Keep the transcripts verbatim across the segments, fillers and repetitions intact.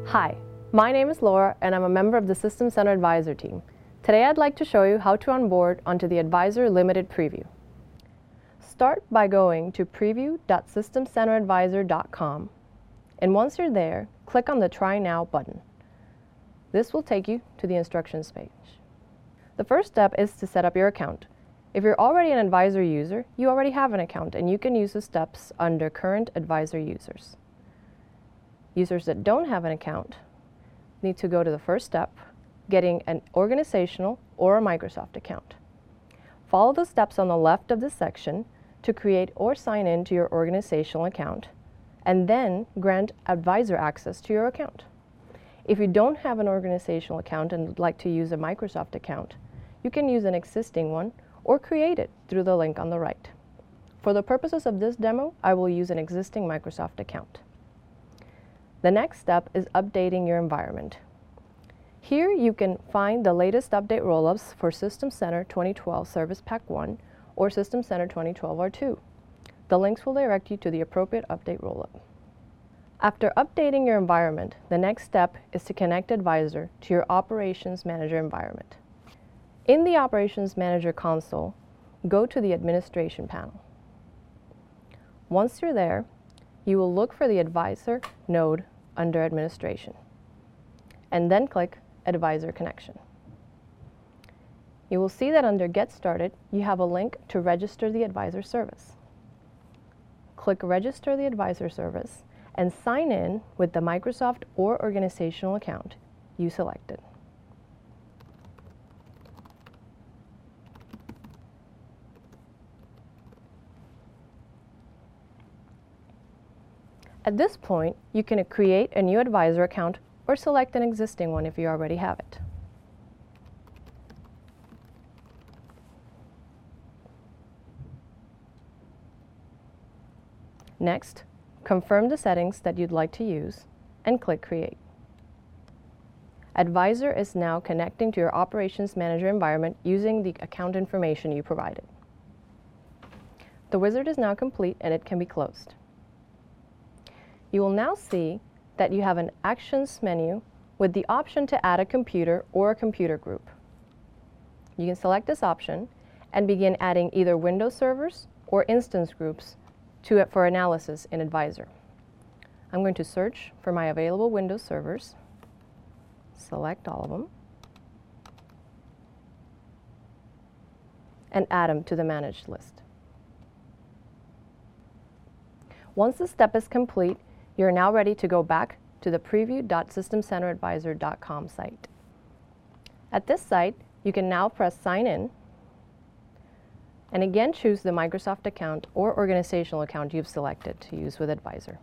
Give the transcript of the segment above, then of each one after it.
Hi, my name is Laura and I'm a member of the System Center Advisor team. Today I'd like to show you how to onboard onto the Advisor Limited Preview. Start by going to preview dot system center advisor dot com, and once you're there, click on the Try Now button. This will take you to the instructions page. The first step is to set up your account. If you're already an Advisor user, you already have an account and you can use the steps under Current Advisor Users. Users that don't have an account need to go to the first step, getting an organizational or a Microsoft account. Follow the steps on the left of this section to create or sign in to your organizational account, and then grant Advisor access to your account. If you don't have an organizational account and would like to use a Microsoft account, you can use an existing one or create it through the link on the right. For the purposes of this demo, I will use an existing Microsoft account. The next step is updating your environment. Here you can find the latest update rollups for System Center twenty twelve Service Pack one or System Center twenty twelve R two. The links will direct you to the appropriate update rollup. After updating your environment, the next step is to connect Advisor to your Operations Manager environment. In the Operations Manager console, go to the Administration panel. Once you're there, you will look for the Advisor node under Administration, and then click Advisor Connection. You will see that under Get Started, you have a link to register the Advisor service. Click Register the Advisor service and sign in with the Microsoft or organizational account you selected. At this point, you can create a new Advisor account or select an existing one if you already have it. Next, confirm the settings that you'd like to use and click Create. Advisor is now connecting to your Operations Manager environment using the account information you provided. The wizard is now complete and it can be closed. You will now see that you have an Actions menu with the option to add a computer or a computer group. You can select this option and begin adding either Windows servers or instance groups to it for analysis in Advisor. I'm going to search for my available Windows servers, select all of them, and add them to the managed list. Once the step is complete, you're now ready to go back to the preview dot system center advisor dot com site. At this site, you can now press Sign In and again choose the Microsoft account or organizational account you've selected to use with Advisor.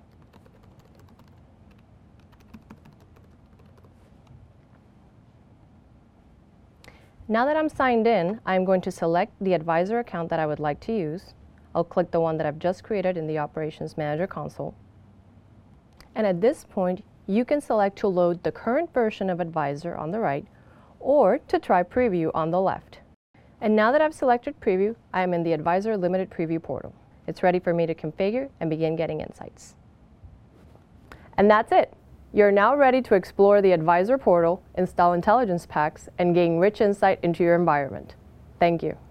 Now that I'm signed in, I'm going to select the Advisor account that I would like to use. I'll click the one that I've just created in the Operations Manager console. And at this point, you can select to load the current version of Advisor on the right or to try Preview on the left. And now that I've selected Preview, I am in the Advisor Limited Preview portal. It's ready for me to configure and begin getting insights. And that's it. You're now ready to explore the Advisor portal, install intelligence packs, and gain rich insight into your environment. Thank you.